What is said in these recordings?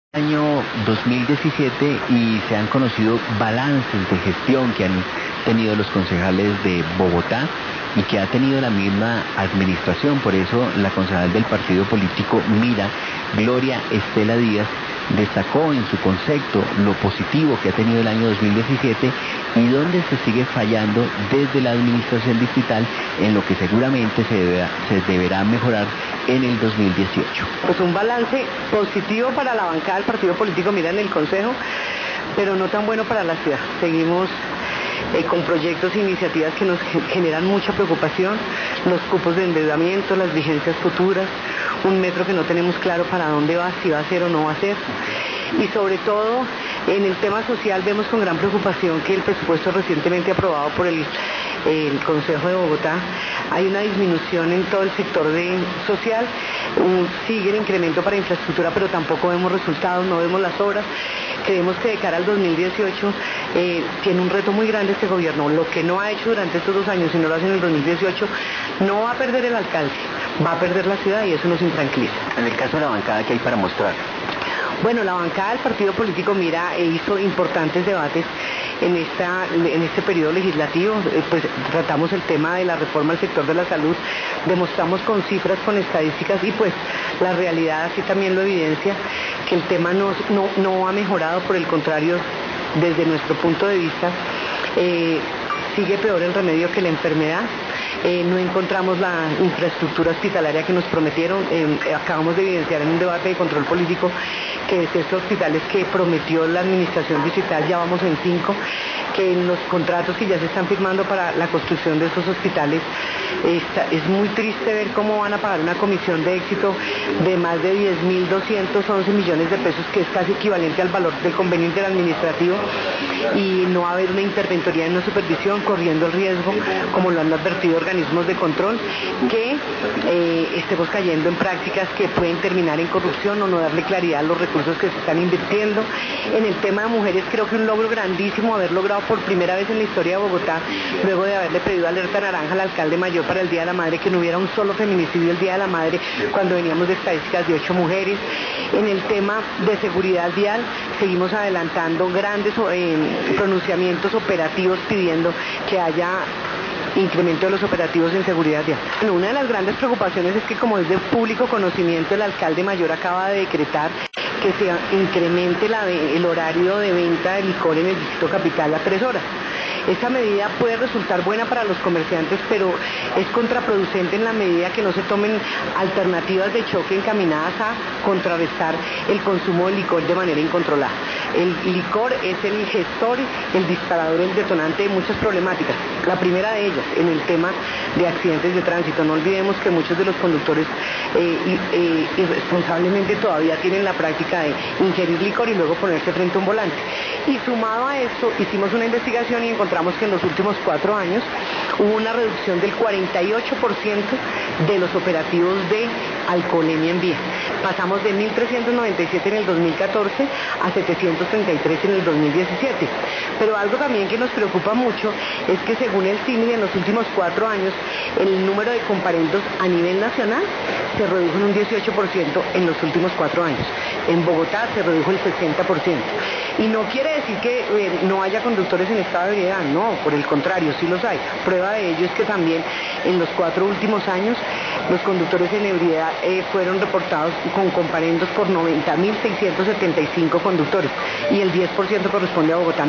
Año 2017 y se han conocido balances de gestión que han tenido los concejales de Bogotá y que ha tenido la misma administración. Por eso la concejal del partido político Mira, Gloria Estela Díaz, destacó en su concepto lo positivo que ha tenido el año 2017 y donde se sigue fallando desde la administración distrital, en lo que seguramente se deberá mejorar en el 2018. Pues un balance positivo para la bancada del partido político Mira en el Consejo, pero no tan bueno para la ciudad. Seguimos con proyectos e iniciativas que nos generan mucha preocupación, los cupos de endeudamiento, las vigencias futuras, un metro que no tenemos claro para dónde va, si va a ser o no va a ser, y sobre todo en el tema social vemos con gran preocupación que el presupuesto recientemente aprobado por el Consejo de Bogotá hay una disminución en todo el sector social, sigue el incremento para infraestructura, pero tampoco vemos resultados, no vemos las obras. Creemos que de cara al 2018 tiene un reto muy grande este gobierno. Lo que no ha hecho durante estos 2 años, si no lo hace en el 2018, no va a perder el alcalde, va a perder la ciudad y eso nos intranquiliza. En el caso de la bancada, ¿qué hay para mostrar? Bueno, la bancada del partido político Mira hizo importantes debates en este periodo legislativo. Pues tratamos el tema de la reforma al sector de la salud, demostramos con cifras, con estadísticas y pues la realidad así también lo evidencia, que el tema no ha mejorado, por el contrario, desde nuestro punto de vista, sigue peor el remedio que la enfermedad. No encontramos la infraestructura hospitalaria que nos prometieron. Acabamos de evidenciar en un debate de control político que de 6 hospitales que prometió la administración distrital ya vamos en 5, que en los contratos que ya se están firmando para la construcción de estos hospitales es muy triste ver cómo van a pagar una comisión de éxito de más de 10.211 millones de pesos, que es casi equivalente al valor del convenio interadministrativo, y no va a haber una interventoría en una supervisión, corriendo el riesgo, como lo han advertido organismos de control, que estemos cayendo en prácticas que pueden terminar en corrupción o no darle claridad a los recursos que se están invirtiendo. En el tema de mujeres, creo que un logro grandísimo haber logrado por primera vez en la historia de Bogotá, luego de haberle pedido alerta naranja al alcalde mayor para el Día de la Madre, que no hubiera un solo feminicidio el Día de la Madre, cuando veníamos de estadísticas de 8 mujeres. En el tema de seguridad vial, seguimos adelantando grandes pronunciamientos operativos pidiendo que haya incremento de los operativos en seguridad vial. Bueno, una de las grandes preocupaciones es que, como es de público conocimiento, el alcalde mayor acaba de decretar que se incremente el horario de venta de licor en el distrito capital a 3 horas. Esta medida puede resultar buena para los comerciantes, pero es contraproducente en la medida que no se tomen alternativas de choque encaminadas a contrarrestar el consumo de licor de manera incontrolada. El licor es el gestor, el disparador, el detonante de muchas problemáticas. La primera de ellas, en el tema de accidentes de tránsito. No olvidemos que muchos de los conductores irresponsablemente todavía tienen la práctica de ingerir licor y luego ponerse frente a un volante. Y sumado a esto, hicimos una investigación y encontramos que en los últimos 4 años hubo una reducción del 48% de los operativos de alcoholemia en vía. Pasamos de 1.397 en el 2014 a 733 en el 2017. Pero algo también que nos preocupa mucho es que, según el CIMI, en los últimos 4 años el número de comparendos a nivel nacional se redujo en un 18% en los últimos 4 años. En Bogotá se redujo el 60%. Y no quiere decir que no haya conductores en estado de ebriedad, no, por el contrario, sí los hay. Prueba de ello es que también en los 4 últimos años los conductores en ebriedad fueron reportados con comparendos por 90.675 conductores y el 10% corresponde a Bogotá,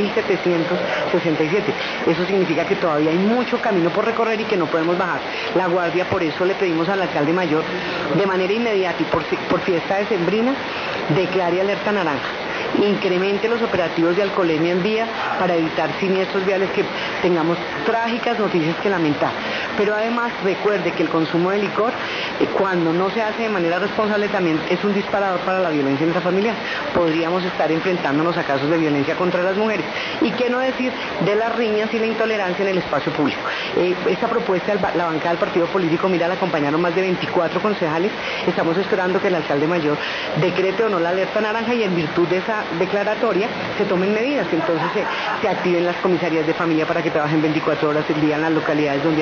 9.767. Eso significa que todavía hay mucho camino por recorrer y que no podemos bajar la guardia. Por eso le pedimos al alcalde mayor, de manera inmediata y por fiesta decembrina, declare alerta naranja, incremente los operativos de alcoholemia en vía para evitar siniestros viales, que tengamos trágicas noticias que lamentar. Pero además recuerde que el consumo de licor, cuando no se hace de manera responsable, también es un disparador para la violencia intrafamiliar. Podríamos estar enfrentándonos a casos de violencia contra las mujeres. Y qué no decir de las riñas y la intolerancia en el espacio público. Esta propuesta, la bancada del partido político Mira, la acompañaron más de 24 concejales. Estamos esperando que el alcalde mayor decrete o no la alerta naranja y, en virtud de esa declaratoria, se tomen medidas. Entonces se activen las comisarías de familia para que trabajen 24 horas al día en las localidades donde hay mayor violencia.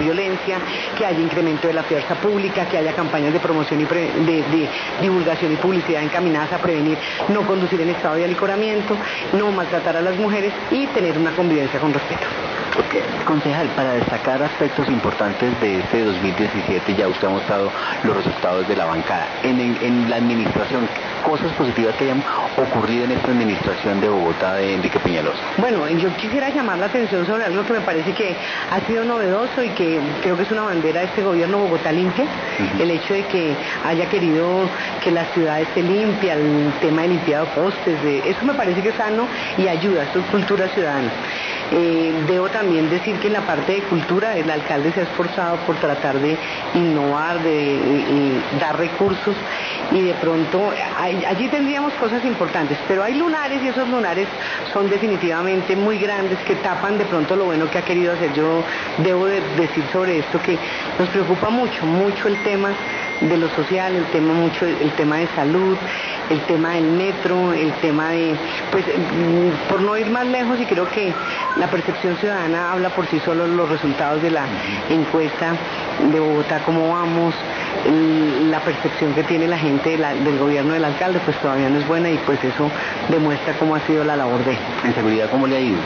violencia, que haya incremento de la fuerza pública, que haya campañas de promoción y de divulgación y publicidad encaminadas a prevenir no conducir en estado de alicoramiento, no maltratar a las mujeres y tener una convivencia con respeto. Concejal, para destacar aspectos importantes de este 2017, ya usted ha mostrado los resultados de la bancada. En la administración, cosas positivas que hayan ocurrido en esta administración de Bogotá de Enrique Peñalosa. Bueno, yo quisiera llamar la atención sobre algo que me parece que ha sido novedoso y que creo que es una bandera de este gobierno, Bogotá Limpia. El hecho de que haya querido que la ciudad esté limpia, el tema de limpiado postes, eso me parece que es sano y ayuda, esto es cultura ciudadana. Debo también decir que en la parte de cultura el alcalde se ha esforzado por tratar de innovar, de dar recursos y de pronto allí tendríamos cosas importantes, pero hay lunares y esos lunares son definitivamente muy grandes que tapan de pronto lo bueno que ha querido hacer. Yo debo decir sobre esto que nos preocupa mucho el tema de lo social, el tema de salud, el tema del metro, el tema de, pues, por no ir más lejos, y creo que la percepción ciudadana habla por sí solo, los resultados de la encuesta de Bogotá, cómo vamos, la percepción que tiene la gente del gobierno del alcalde, pues todavía no es buena, y pues eso demuestra cómo ha sido la labor de él. ¿En seguridad cómo le ha ido?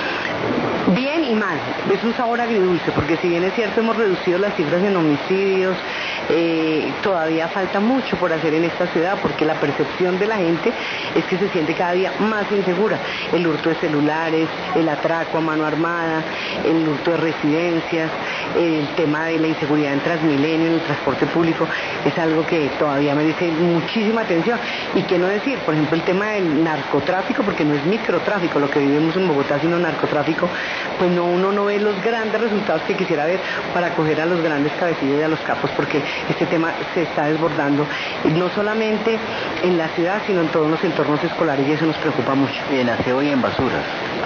Bien y mal, es un sabor agridulce, porque si bien es cierto hemos reducido las cifras en homicidios, todavía falta mucho por hacer en esta ciudad, porque la percepción de la gente es que se siente cada día más insegura. El hurto de celulares, el atraco a mano armada, el hurto de residencias, el tema de la inseguridad en Transmilenio, en el transporte público, es algo que todavía merece muchísima atención. Y qué no decir, por ejemplo, el tema del narcotráfico, porque no es microtráfico lo que vivimos en Bogotá, sino narcotráfico, pues uno no ve los grandes resultados que quisiera ver para acoger a los grandes cabecillas y a los capos, porque este tema se está desbordando no solamente en la ciudad, sino en todos los entornos escolares, y eso nos preocupa mucho. En aseo y en basuras.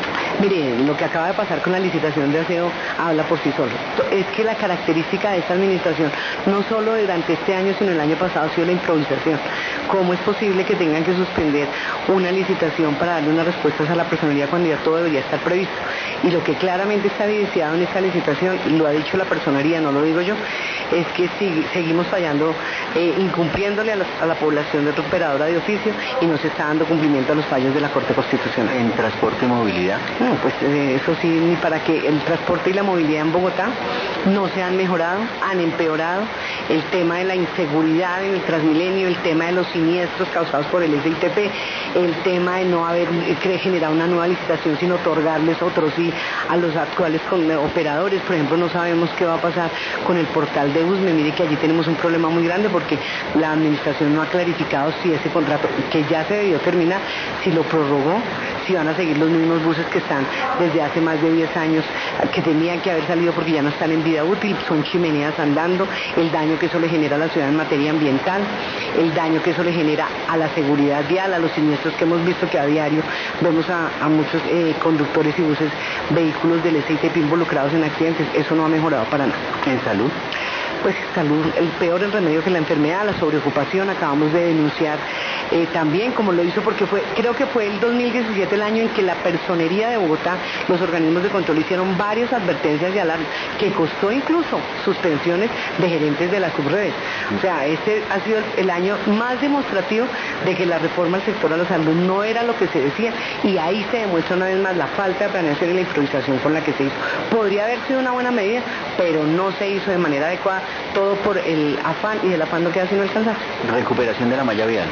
Mire, lo que acaba de pasar con la licitación de aseo habla por sí solo. Es que la característica de esta administración, no solo durante este año, sino el año pasado, ha sido la improvisación. ¿Cómo es posible que tengan que suspender una licitación para darle unas respuestas a la personería cuando ya todo debería estar previsto? Y lo que claramente está evidenciado en esta licitación, y lo ha dicho la personería, no lo digo yo, es que seguimos fallando, incumpliéndole a la población de operadora de oficio, y no se está dando cumplimiento a los fallos de la Corte Constitucional. ¿En transporte y movilidad? No, pues eso sí, ni para que el transporte y la movilidad en Bogotá no se han mejorado, han empeorado. El tema de la inseguridad en el Transmilenio, el tema de los siniestros causados por el SITP, el tema de no haber generado una nueva licitación, sino otorgarles otros sí a los actuales operadores. Por ejemplo, no sabemos qué va a pasar con el portal de Usme. Mire que allí tenemos un problema muy grande, porque la administración no ha clarificado si ese contrato, que ya se debió terminar, si lo prorrogó, si van a seguir los mismos buses que están desde hace más de 10 años, que tenían que haber salido porque ya no están en vida útil, son chimeneas andando, el daño que eso le genera a la ciudad en materia ambiental, el daño que eso le genera a la seguridad vial, a los siniestros que hemos visto, que a diario vemos a muchos conductores y buses, vehículos del SITP involucrados en accidentes. Eso no ha mejorado para nada. ¿En salud? Pues salud, el peor el remedio que la enfermedad, la sobreocupación. Acabamos de denunciar también, como lo hizo, porque creo que fue el 2017 el año en que la personería de Bogotá, los organismos de control hicieron varias advertencias y alarmas, que costó incluso suspensiones de gerentes de las subredes. O sea, este ha sido el año más demostrativo de que la reforma al sector de la salud no era lo que se decía, y ahí se demuestra una vez más la falta de planeación y la improvisación con la que se hizo. Podría haber sido una buena medida, pero no se hizo de manera adecuada, todo por el afán, y el afán no queda sino el cansancio. Recuperación de la malla vial.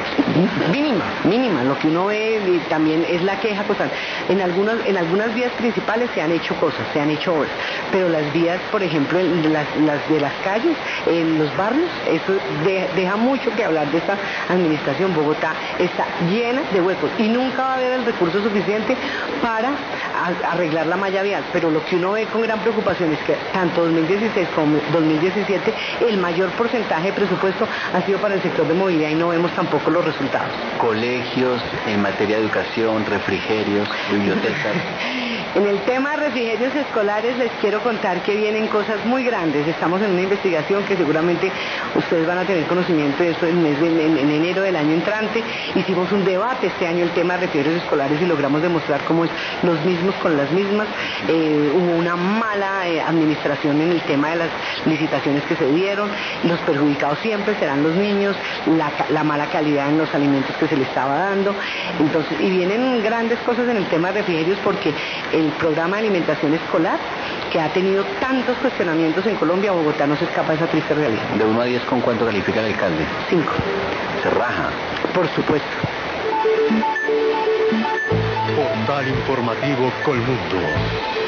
Mínima, lo que uno ve también es la queja constante. En algunas vías principales se han hecho cosas, se han hecho obras, pero las vías, por ejemplo, las de las calles, en los barrios, eso deja mucho que hablar de esta administración. Bogotá está llena de huecos y nunca va a haber el recurso suficiente para arreglar la malla vial, pero lo que uno ve con gran preocupación es que tanto 2016 como 2017 el mayor porcentaje de presupuesto ha sido para el sector de movilidad, y no vemos tampoco los resultados. Colegios, en materia de educación, refrigerios, bibliotecas. En el tema de refrigerios escolares les quiero contar que vienen cosas muy grandes. Estamos en una investigación que seguramente ustedes van a tener conocimiento de esto en enero del año entrante. Hicimos un debate este año el tema de refrigerios escolares y logramos demostrar cómo es los mismos con las mismas. Hubo una mala administración en el tema de las licitaciones que se dieron. Los perjudicados siempre serán los niños, la mala calidad en los alimentos que se les estaba dando. Entonces, y vienen grandes cosas en el tema de refrigerios porque el programa de alimentación escolar, que ha tenido tantos cuestionamientos en Colombia, Bogotá no se escapa de esa triste realidad. De 1 a 10, ¿con cuánto califica el alcalde? 5. Se raja. Por supuesto. Portal Informativo Colmundo.